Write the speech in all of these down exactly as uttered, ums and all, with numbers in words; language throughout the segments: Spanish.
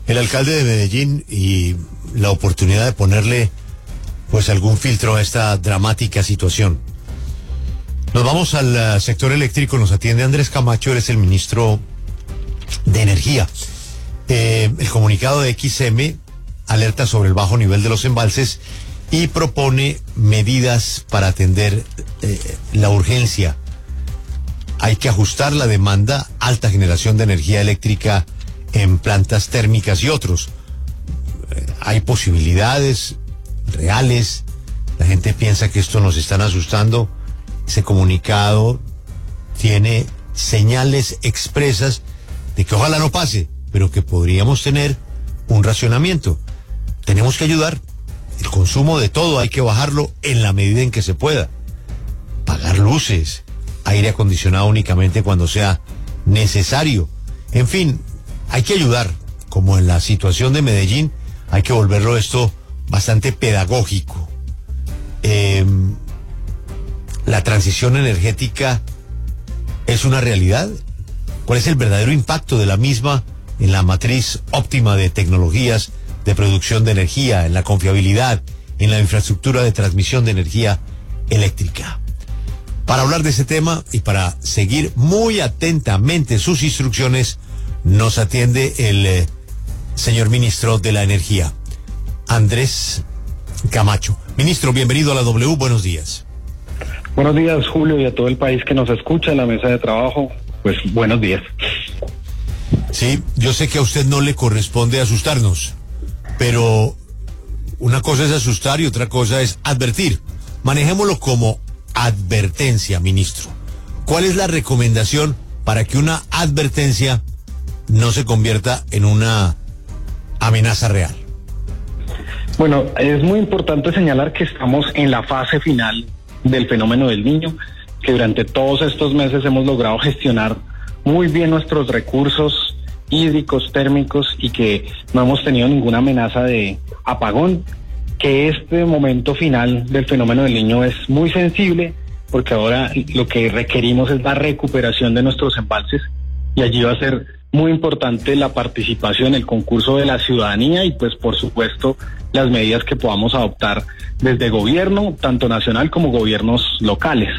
el alcalde de Medellín y la oportunidad de ponerle pues algún filtro a esta dramática situación. Nos vamos al uh, sector eléctrico, nos atiende Andrés Camacho, él es el ministro de Energía. Eh, el comunicado de X M alerta sobre el bajo nivel de los embalses y propone medidas para atender eh, la urgencia. Hay que ajustar la demanda, alta generación de energía eléctrica en plantas térmicas y otros. Eh, hay posibilidades reales. La gente piensa que esto nos están asustando. Ese comunicado tiene señales expresas de que ojalá no pase, pero que podríamos tener un racionamiento. Tenemos que ayudar. El consumo de todo hay que bajarlo en la medida en que se pueda. Pagar luces, aire acondicionado únicamente cuando sea necesario. En fin, hay que ayudar. Como en la situación de Medellín, hay que volverlo esto bastante pedagógico. Eh, la transición energética es una realidad. ¿Cuál es el verdadero impacto de la misma en la matriz óptima de tecnologías de producción de energía, en la confiabilidad, en la infraestructura de transmisión de energía eléctrica? Para hablar de ese tema y para seguir muy atentamente sus instrucciones, nos atiende el eh, señor ministro de la Energía, Andrés Camacho. Ministro, bienvenido a la W, buenos días. Buenos días, Julio, y a todo el país que nos escucha en la mesa de trabajo, pues buenos días. Sí, yo sé que a usted no le corresponde asustarnos, pero una cosa es asustar y otra cosa es advertir. Manejémoslo como advertencia, ministro. ¿Cuál es la recomendación para que una advertencia no se convierta en una amenaza real? Bueno, es muy importante señalar que estamos en la fase final del fenómeno del Niño, que durante todos estos meses hemos logrado gestionar muy bien nuestros recursos hídricos, térmicos, y que no hemos tenido ninguna amenaza de apagón, que este momento final del fenómeno del Niño es muy sensible, porque ahora lo que requerimos es la recuperación de nuestros embalses, y allí va a ser muy importante la participación, el concurso de la ciudadanía y pues por supuesto las medidas que podamos adoptar desde gobierno, tanto nacional como gobiernos locales.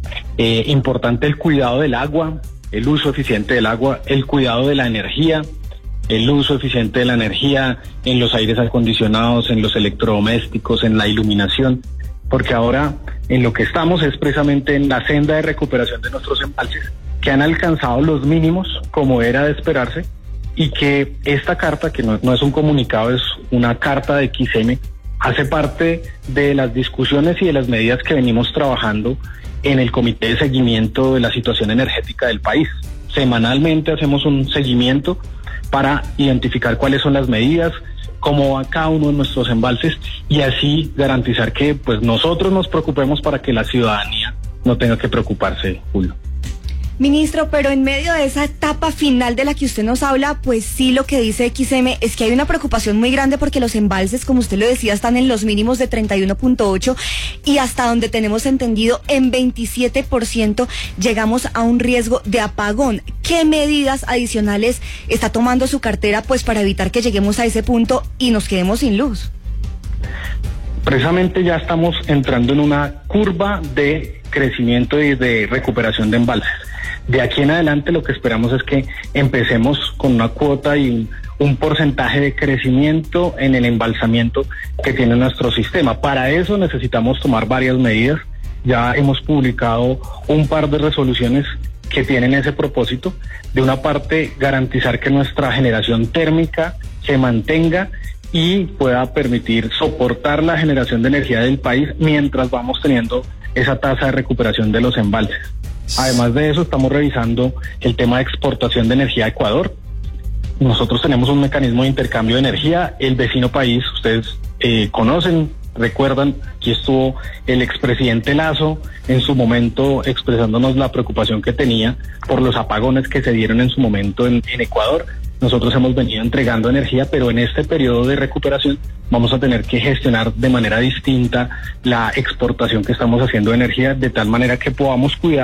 Eh, importante el cuidado del agua, el uso eficiente del agua, el cuidado de la energía, el uso eficiente de la energía en los aires acondicionados, en los electrodomésticos, en la iluminación, porque ahora en lo que estamos es precisamente en la senda de recuperación de nuestros embalses, que han alcanzado los mínimos, como era de esperarse, y que esta carta, que no, no es un comunicado, es una carta de X M, hace parte de las discusiones y de las medidas que venimos trabajando en el Comité de Seguimiento de la Situación Energética del país. Semanalmente hacemos un seguimiento para identificar cuáles son las medidas, cómo va cada uno de nuestros embalses, y así garantizar que pues nosotros nos preocupemos para que la ciudadanía no tenga que preocuparse, Julio. Ministro, pero en medio de esa etapa final de la que usted nos habla, pues sí, lo que dice X M es que hay una preocupación muy grande porque los embalses, como usted lo decía, están en los mínimos de treinta y uno punto ocho y hasta donde tenemos entendido en veintisiete por ciento llegamos a un riesgo de apagón. ¿Qué medidas adicionales está tomando su cartera pues para evitar que lleguemos a ese punto y nos quedemos sin luz? Precisamente ya estamos entrando en una curva de crecimiento y de recuperación de embalses. De aquí en adelante lo que esperamos es que empecemos con una cuota y un, un porcentaje de crecimiento en el embalsamiento que tiene nuestro sistema. Para eso necesitamos tomar varias medidas. Ya hemos publicado un par de resoluciones que tienen ese propósito. De una parte, garantizar que nuestra generación térmica se mantenga y pueda permitir soportar la generación de energía del país mientras vamos teniendo esa tasa de recuperación de los embalses. Además de eso, estamos revisando el tema de exportación de energía a Ecuador. Nosotros tenemos un mecanismo de intercambio de energía. El vecino país, ustedes eh, conocen, recuerdan, aquí estuvo el expresidente Lazo en su momento expresándonos la preocupación que tenía por los apagones que se dieron en su momento en, en Ecuador. Nosotros hemos venido entregando energía, pero en este periodo de recuperación vamos a tener que gestionar de manera distinta la exportación que estamos haciendo de energía, de tal manera que podamos cuidar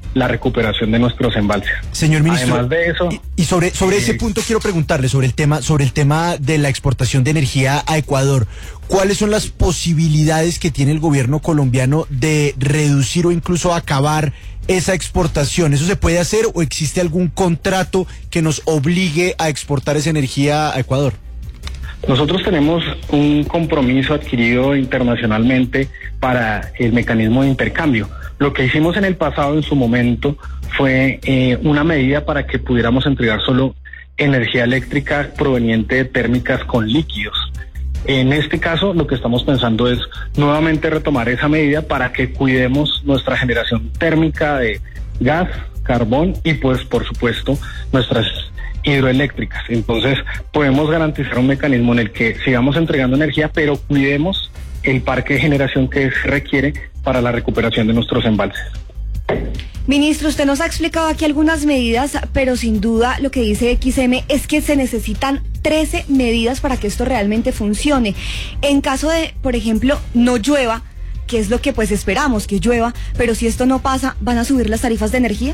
la recuperación de nuestros embalses. Señor ministro, además de eso, y, y sobre sobre eh, ese punto quiero preguntarle sobre el tema sobre el tema de la exportación de energía a Ecuador. ¿Cuáles son las posibilidades que tiene el gobierno colombiano de reducir o incluso acabar esa exportación? ¿Eso se puede hacer o existe algún contrato que nos obligue a exportar esa energía a Ecuador? Nosotros tenemos un compromiso adquirido internacionalmente para el mecanismo de intercambio. Lo que hicimos en el pasado, en su momento, fue eh, una medida para que pudiéramos entregar solo energía eléctrica proveniente de térmicas con líquidos. En este caso, lo que estamos pensando es nuevamente retomar esa medida para que cuidemos nuestra generación térmica de gas, carbón y, pues, por supuesto, nuestras hidroeléctricas. Entonces, podemos garantizar un mecanismo en el que sigamos entregando energía, pero cuidemos el parque de generación que se requiere para la recuperación de nuestros embalses. Ministro, usted nos ha explicado aquí algunas medidas, pero sin duda lo que dice X M es que se necesitan trece medidas para que esto realmente funcione. En caso de, por ejemplo, no llueva, que es lo que pues esperamos, que llueva, pero si esto no pasa, ¿van a subir las tarifas de energía?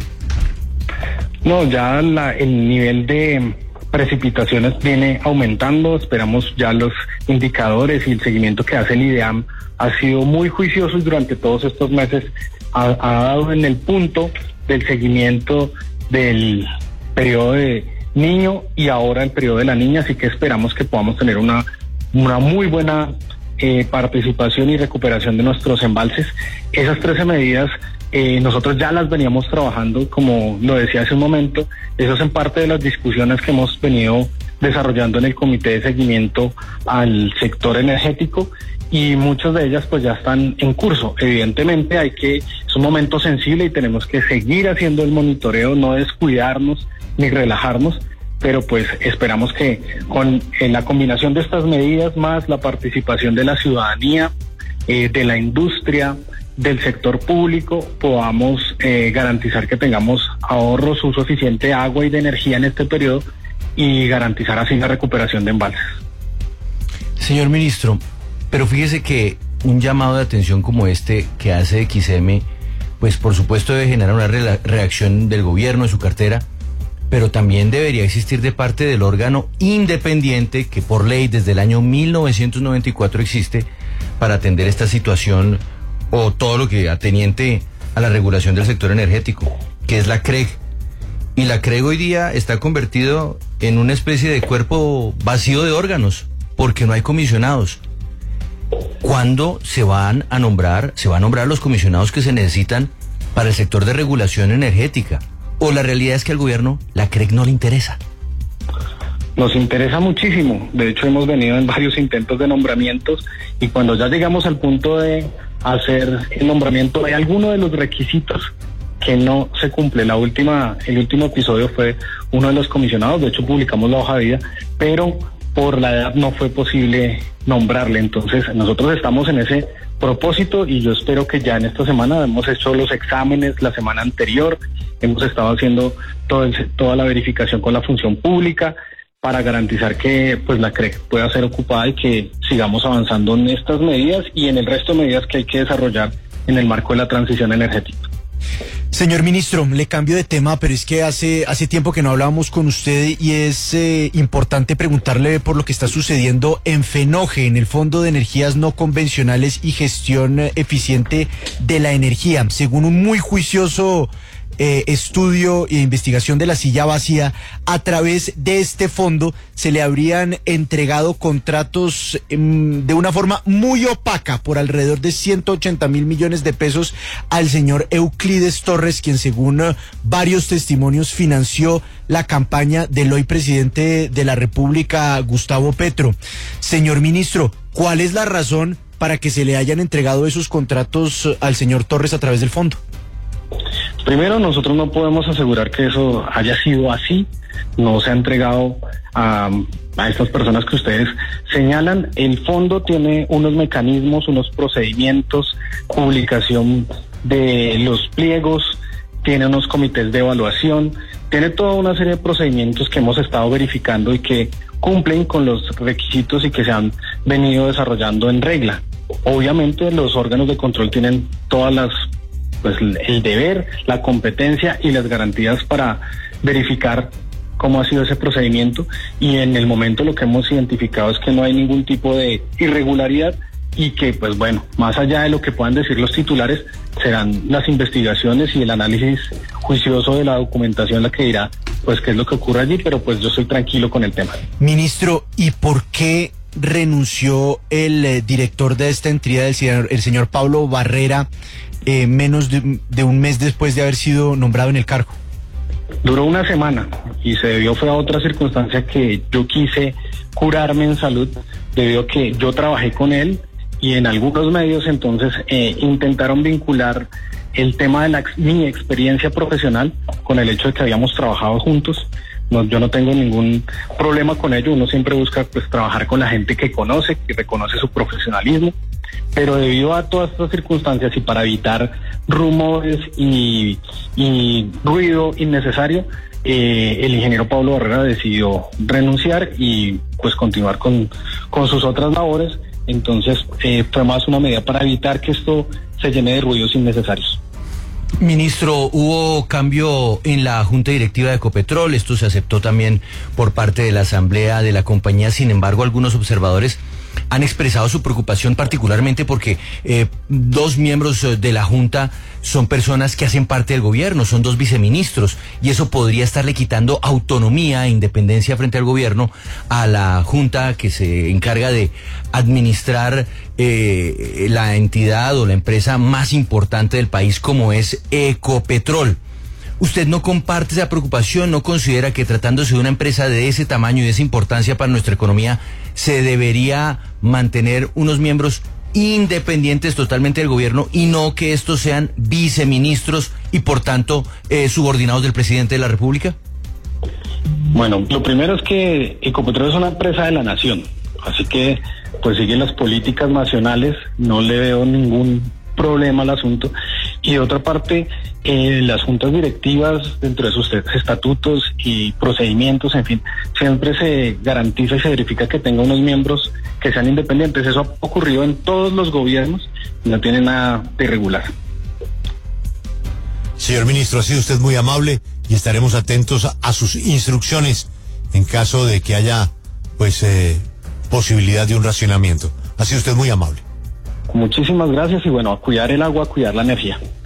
No, ya la, el nivel de precipitaciones viene aumentando. Esperamos ya los indicadores y el seguimiento que hace el IDEAM ha sido muy juicioso y durante todos estos meses ha, ha dado en el punto del seguimiento del periodo de niño y ahora el periodo de la niña, así que esperamos que podamos tener una, una muy buena eh, participación y recuperación de nuestros embalses. Esas trece medidas Eh, nosotros ya las veníamos trabajando, como lo decía hace un momento. Eso es en parte de las discusiones que hemos venido desarrollando en el comité de seguimiento al sector energético y muchas de ellas pues ya están en curso. Evidentemente hay que, es un momento sensible y tenemos que seguir haciendo el monitoreo, no descuidarnos ni relajarnos, pero pues esperamos que con en la combinación de estas medidas más la participación de la ciudadanía, eh, de la industria, del sector público, podamos eh, garantizar que tengamos ahorros, uso eficiente de agua y de energía en este periodo y garantizar así la recuperación de embalses. Señor ministro, pero fíjese que un llamado de atención como este que hace X M, pues por supuesto debe generar una re- reacción del gobierno, de su cartera, pero también debería existir de parte del órgano independiente que por ley desde el año mil novecientos noventa y cuatro existe para atender esta situación o todo lo que ateniente a la regulación del sector energético, que es la C R E G. Y la C R E G hoy día está convertido en una especie de cuerpo vacío de órganos, porque no hay comisionados. ¿Cuándo se van a nombrar, se van a nombrar los comisionados que se necesitan para el sector de regulación energética? ¿O la realidad es que al gobierno la C R E G no le interesa? Nos interesa muchísimo. De hecho, hemos venido en varios intentos de nombramientos y cuando ya llegamos al punto de hacer el nombramiento de alguno de los requisitos que no se cumple. La última, el último episodio fue uno de los comisionados, de hecho publicamos la hoja de vida, pero por la edad no fue posible nombrarle. Entonces nosotros estamos en ese propósito y yo espero que ya en esta semana hemos hecho los exámenes la semana anterior, hemos estado haciendo todo el, toda la verificación con la función pública para garantizar que pues la C R E G pueda ser ocupada y que sigamos avanzando en estas medidas y en el resto de medidas que hay que desarrollar en el marco de la transición energética. Señor ministro, le cambio de tema, pero es que hace hace tiempo que no hablábamos con usted y es eh, importante preguntarle por lo que está sucediendo en FENOGE, en el Fondo de Energías No Convencionales y Gestión Eficiente de la Energía. Según un muy juicioso Eh, estudio e investigación de la silla vacía, a través de este fondo se le habrían entregado contratos eh, de una forma muy opaca por alrededor de ciento ochenta mil millones de pesos al señor Euclides Torres, quien según eh, varios testimonios financió la campaña del hoy presidente de la República, Gustavo Petro. Señor ministro, ¿cuál es la razón para que se le hayan entregado esos contratos al señor Torres a través del fondo? Primero, nosotros no podemos asegurar que eso haya sido así, no se ha entregado a, a estas personas que ustedes señalan. El fondo tiene unos mecanismos, unos procedimientos, publicación de los pliegos, tiene unos comités de evaluación, tiene toda una serie de procedimientos que hemos estado verificando y que cumplen con los requisitos y que se han venido desarrollando en regla. Obviamente los órganos de control tienen todas las pues el deber, la competencia y las garantías para verificar cómo ha sido ese procedimiento, y en el momento lo que hemos identificado es que no hay ningún tipo de irregularidad y que, pues bueno, más allá de lo que puedan decir los titulares, serán las investigaciones y el análisis juicioso de la documentación la que dirá pues qué es lo que ocurre allí, pero pues yo estoy tranquilo con el tema. Ministro, ¿y por qué renunció el eh, director de esta entidad, el señor, el señor Pablo Barrera, eh, menos de, de un mes después de haber sido nombrado en el cargo? Duró una semana y se debió fue a otra circunstancia que yo quise curarme en salud, debido a que yo trabajé con él y en algunos medios entonces eh, intentaron vincular el tema de la, mi experiencia profesional con el hecho de que habíamos trabajado juntos. No, yo no tengo ningún problema con ello, uno siempre busca pues trabajar con la gente que conoce, que reconoce su profesionalismo, pero debido a todas estas circunstancias y para evitar rumores y, y ruido innecesario, eh, el ingeniero Pablo Barrera decidió renunciar y pues continuar con, con sus otras labores. Entonces eh, fue más una medida para evitar que esto se llene de ruidos innecesarios. Ministro, hubo cambio en la Junta Directiva de Ecopetrol, esto se aceptó también por parte de la Asamblea de la compañía, sin embargo algunos observadores han expresado su preocupación particularmente porque eh, dos miembros de la Junta son personas que hacen parte del gobierno, son dos viceministros, y eso podría estarle quitando autonomía e independencia frente al gobierno a la Junta que se encarga de administrar eh, la entidad o la empresa más importante del país como es Ecopetrol. ¿Usted no comparte esa preocupación? ¿No considera que tratándose de una empresa de ese tamaño y de esa importancia para nuestra economía se debería mantener unos miembros independientes totalmente del gobierno y no que estos sean viceministros y por tanto eh, subordinados del presidente de la República? Bueno, lo primero es que Ecopetrol es una empresa de la nación, así que pues siguen las políticas nacionales, no le veo ningún problema al asunto. Y de otra parte, eh, las juntas directivas, dentro de sus estatutos y procedimientos, en fin, siempre se garantiza y se verifica que tenga unos miembros que sean independientes. Eso ha ocurrido en todos los gobiernos, no tiene nada de irregular. Señor ministro, ha sido usted muy amable y estaremos atentos a, a sus instrucciones en caso de que haya pues eh, posibilidad de un racionamiento. Ha sido usted muy amable. Muchísimas gracias y bueno, a cuidar el agua, a cuidar la energía.